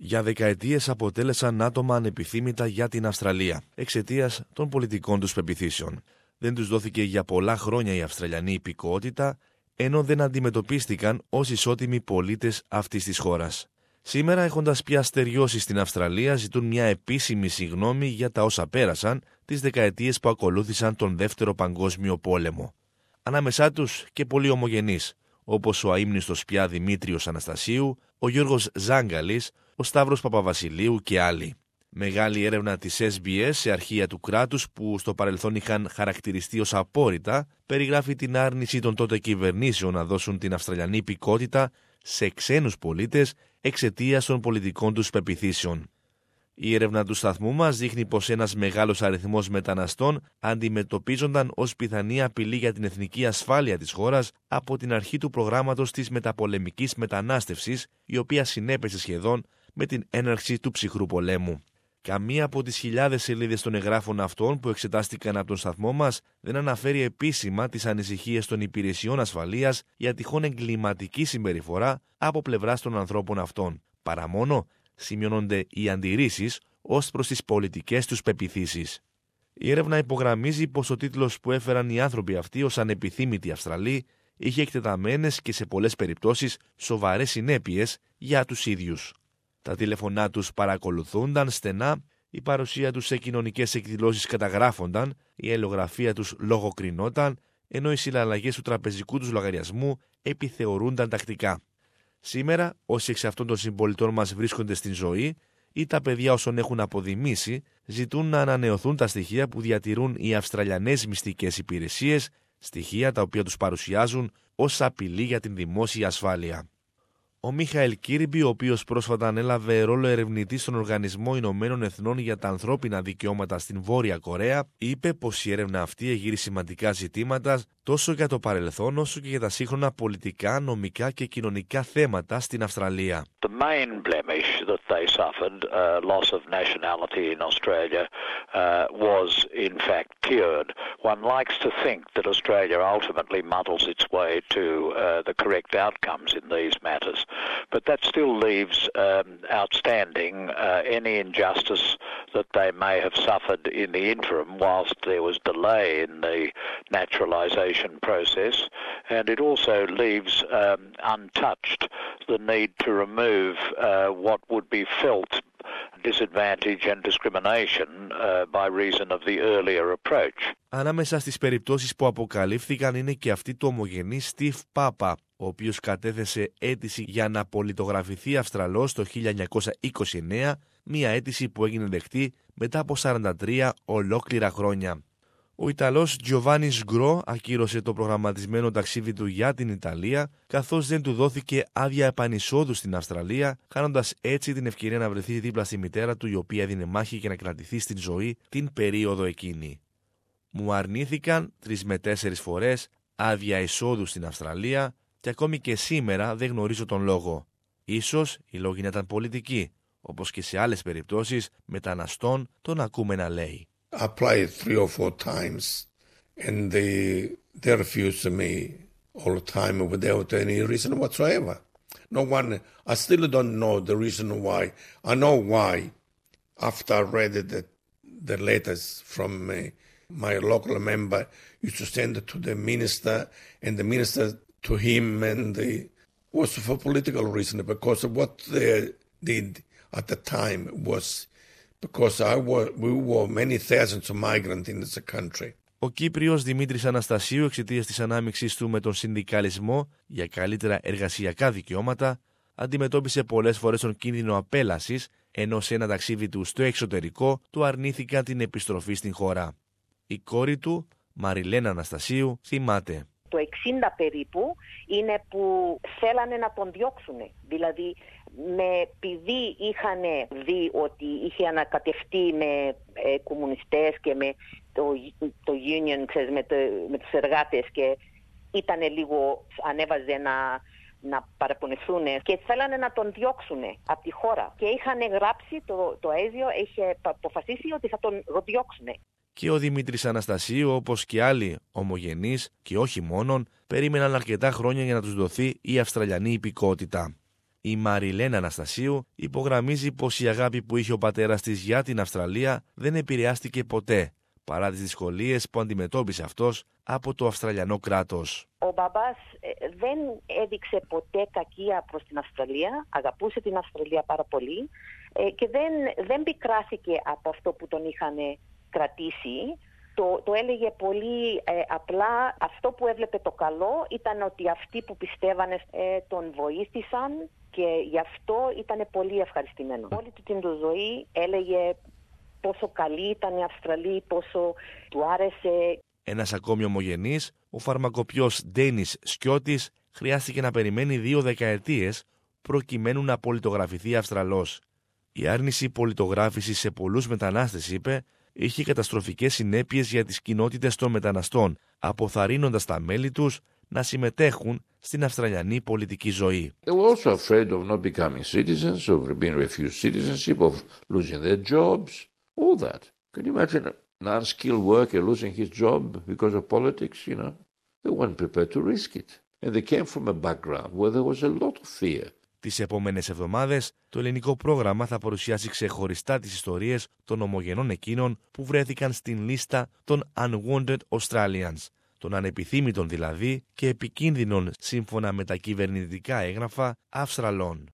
για δεκαετίες αποτέλεσαν άτομα ανεπιθύμητα για την Αυστραλία, εξαιτίας των πολιτικών τους πεποιθήσεων. Δεν τους δόθηκε για πολλά χρόνια η Αυστραλιανή υπηκότητα, ενώ δεν αντιμετωπίστηκαν ως ισότιμοι πολίτες αυτής της χώρας. Σήμερα, έχοντας πια στεριώσει στην Αυστραλία, ζητούν μια επίσημη συγγνώμη για τα όσα πέρασαν τις δεκαετίες που ακολούθησαν τον Δεύτερο Παγκόσμιο Πόλεμο. Ανάμεσά τους και πολλοί ομογενείς, όπως ο αείμνηστος πια Δημήτριος Αναστασίου, ο Γιώργος Ζάγκαλης, ο Σταύρος Παπαβασιλείου και άλλοι. Μεγάλη έρευνα της SBS σε αρχεία του κράτους που στο παρελθόν είχαν χαρακτηριστεί ως απόρριτα, περιγράφει την άρνηση των τότε κυβερνήσεων να δώσουν την Αυστραλιανή υπηκότητα σε ξένους πολίτες εξαιτίας των πολιτικών τους πεποιθήσεων. Η έρευνα του σταθμού μας δείχνει πως ένας μεγάλος αριθμός μεταναστών αντιμετωπίζονταν ως πιθανή απειλή για την εθνική ασφάλεια της χώρας από την αρχή του προγράμματος της μεταπολεμικής μετανάστευσης, η οποία συνέπεσε σχεδόν με την έναρξη του ψυχρού πολέμου. Καμία από τις χιλιάδες σελίδες των εγγράφων αυτών που εξετάστηκαν από τον σταθμό μας δεν αναφέρει επίσημα τις ανησυχίες των υπηρεσιών ασφαλείας για τυχόν εγκληματική συμπεριφορά από πλευράς των ανθρώπων αυτών, παρά μόνο σημειώνονται οι αντιρρήσεις ως προς τις πολιτικές τους πεποιθήσεις. Η έρευνα υπογραμμίζει πως ο τίτλος που έφεραν οι άνθρωποι αυτοί ως ανεπιθύμητοι Αυστραλοί είχε εκτεταμένες και σε πολλές περιπτώσεις σοβαρές συνέπειες για τους ίδιους. Τα τηλεφωνά τους παρακολουθούνταν στενά, η παρουσία τους σε κοινωνικές εκδηλώσεις καταγράφονταν, η αλληλογραφία τους λογοκρινόταν, ενώ οι συναλλαγές του τραπεζικού τους λογαριασμού επιθεωρούνταν τακτικά. Σήμερα, όσοι εξ αυτών των συμπολιτών μας βρίσκονται στην ζωή ή τα παιδιά όσων έχουν αποδημήσει, ζητούν να ανανεωθούν τα στοιχεία που διατηρούν οι Αυστραλιανές μυστικές υπηρεσίες, στοιχεία τα οποία τους παρουσιάζουν ως απειλή για την δημόσια ασφάλεια. Ο Μίχαελ Κίρμπι, ο οποίος πρόσφατα ανέλαβε ρόλο ερευνητή στον Οργανισμό Ηνωμένων Εθνών για τα Ανθρώπινα Δικαιώματα στην Βόρεια Κορέα, είπε πως η έρευνα αυτή εγείρει σημαντικά ζητήματα τόσο για το παρελθόν όσο και για τα σύγχρονα πολιτικά, νομικά και κοινωνικά θέματα στην Αυστραλία. The main blemish that they suffered, loss of nationality in Australia, was in fact cured. One likes to think that Australia ultimately muddles its way to the correct outcomes in these matters, but that still leaves outstanding any injustice that they may have suffered in the interim whilst there was delay in the naturalisation process, and it also leaves untouched the need to remove what would be felt disadvantage and discrimination by reason of the earlier approach. Ανάμεσα στις περιπτώσεις που αποκαλύφθηκαν είναι και αυτή του ομογενή Steve Papa, ο οποίος κατέθεσε αίτηση για να πολιτογραφηθεί Αυστραλός το 1929, μία αίτηση που έγινε δεκτή μετά από 43 ολόκληρα χρόνια. Ο Ιταλός Giovanni Sgro ακύρωσε το προγραμματισμένο ταξίδι του για την Ιταλία, καθώς δεν του δόθηκε άδεια επανεισόδου στην Αυστραλία, χάνοντας έτσι την ευκαιρία να βρεθεί δίπλα στη μητέρα του, η οποία έδινε μάχη και να κρατηθεί στην ζωή την περίοδο εκείνη. Μου αρνήθηκαν 3 με 4 φορές άδεια εισόδου στην Αυστραλία και ακόμη και σήμερα δεν γνωρίζω τον λόγο. Ίσως οι λόγοι να ήταν πολιτικοί, όπως και σε άλλες περιπτώσεις μεταναστών τον ακούμε να λέει. I applied 3 or 4 times and they refused me all the time without any reason whatsoever. No one, I still don't know the reason why. I know why. After I read the letters from my local member, used to send it to the minister and the minister to him, and it was for political reason because of what they did at the time was because we were many thousands of migrants in this country. Ο Κύπριος Δημήτρης Αναστασίου, εξαιτίας της ανάμειξής του με τον συνδικαλισμό για καλύτερα εργασιακά δικαιώματα, αντιμετώπισε πολλές φορές τον κίνδυνο απέλασης, ενώ σε ένα ταξίδι του στο εξωτερικό του αρνήθηκαν την επιστροφή στην χώρα. Η κόρη του, Μαριλένα Αναστασίου, θυμάται. Το 60 περίπου είναι που θέλανε να τον διώξουν. Δηλαδή, επειδή είχαν δει ότι είχε ανακατευτεί με κομμουνιστές και με το union, ξέρεις, με τους εργάτες και ήταν λίγο, ανέβαζε να παραπονεθούν και θέλανε να τον διώξουν από τη χώρα. Και είχαν γράψει, το ΑΕΖΙΟ είχε αποφασίσει ότι θα τον διώξουν. Και ο Δημήτρης Αναστασίου, όπως και άλλοι ομογενείς και όχι μόνον, περίμεναν αρκετά χρόνια για να τους δοθεί η Αυστραλιανή υπηκότητα. Η Μαριλένα Αναστασίου υπογραμμίζει πως η αγάπη που είχε ο πατέρας της για την Αυστραλία δεν επηρεάστηκε ποτέ, παρά τις δυσκολίες που αντιμετώπισε αυτός από το Αυστραλιανό κράτος. Ο μπαμπάς δεν έδειξε ποτέ κακία προς την Αυστραλία, αγαπούσε την Αυστραλία πάρα πολύ και δεν πικράθηκε από αυτό που τον είχαν κρατήσει. Το έλεγε πολύ απλά. Αυτό που έβλεπε το καλό ήταν ότι αυτοί που πιστεύανε τον βοήθησαν και γι' αυτό ήταν πολύ ευχαριστημένο. Όλη του την ζωή έλεγε πόσο καλή ήταν η Αυστραλία, πόσο του άρεσε. Ένας ακόμη ομογενής, ο φαρμακοποιός Ντένις Σκιώτης, χρειάστηκε να περιμένει 2 δεκαετίες προκειμένου να πολιτογραφηθεί Αυστραλός. Η άρνηση πολιτογράφησης σε πολλούς μετανάστες, είπε, είχε καταστροφικές συνέπειες για τις κοινότητες των μεταναστών, αποθαρρύνοντας τα μέλη τους να συμμετέχουν στην Αυστραλιανή πολιτική ζωή. They were also afraid of not becoming citizens, of being refused citizenship, of losing their jobs, all that. Can you imagine an unskilled worker losing his job because of politics, you know? They weren't prepared to risk it. And they came from a background where there was a lot of fear. Τις επόμενες εβδομάδες, το ελληνικό πρόγραμμα θα παρουσιάσει ξεχωριστά τις ιστορίες των ομογενών εκείνων που βρέθηκαν στην λίστα των Unwanted Australians, των ανεπιθύμητων δηλαδή και επικίνδυνων σύμφωνα με τα κυβερνητικά έγγραφα Αυστραλών.